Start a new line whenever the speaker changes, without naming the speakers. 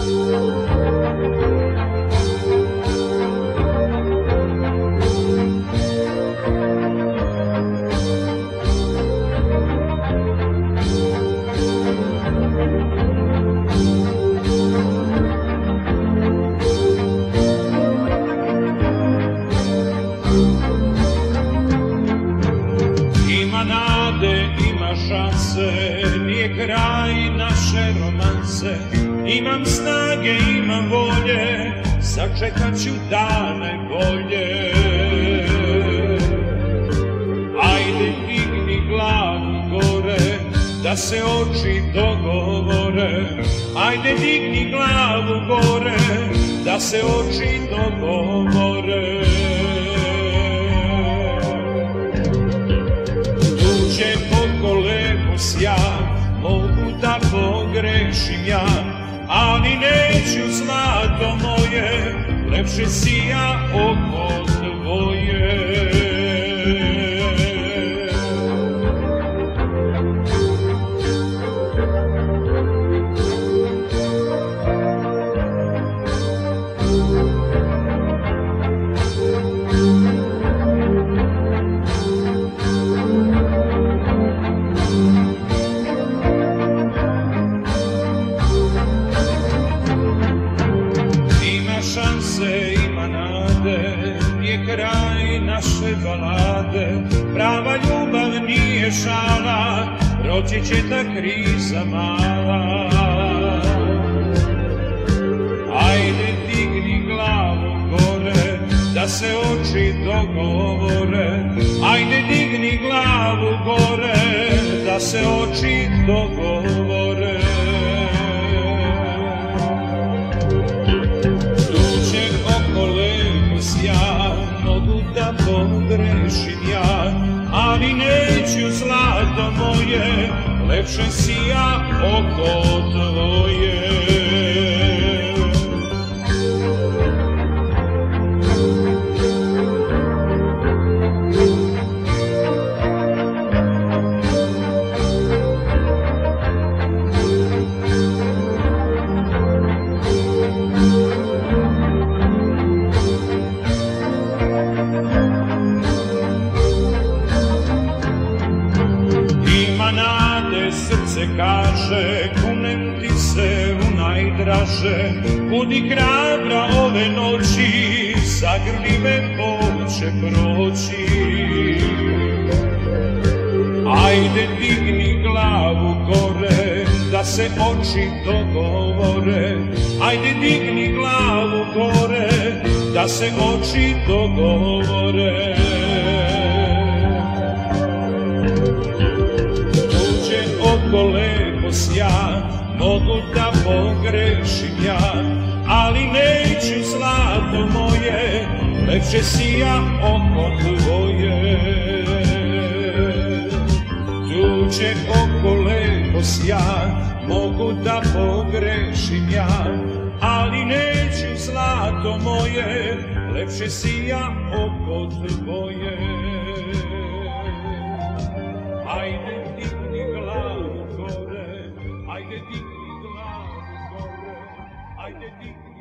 Ima nade, ima šanse, nije kraj naše romanse. Imam snage, imam volje, sačekat ću dane bolje. Ajde digni glavu gore, da se oči dogovore. Ajde digni glavu gore, da se oči dogovore. Tuđe oko lepo sja, mogu da pogrešim ja, ali neću zlato moje, lepše sija oko tvoje. Šanse, ima nade, nije kraj naše balade. Prava ljubav nije šala, proći će ta kriza mala. Ajde digni glavu gore, da se oči dogovore. Ajde digni glavu gore, da se oči dogovore. Ja mogu da pogrešim ja, ali neću zlato moje, lepše sija oko tvoje. Ima nade, srce kaže, kunem ti se u najdraže. Budi hrabra ove noći, zagrli me, bol će proći. Ajde digni glavu gore, da se oči dogovore. Ajde digni glavu gore, da se oči dogovore. Oko lepo sja, mogu da pogrešim ja, ali neću zlato moje, lepše sija oko tvoje. Tuđe oko lepo sja, mogu da pogrešim ja, ali neću zlato moje, lepše sija oko tvoje. Ajde digni glavu gore, ajde digni glavu gore, ajde digni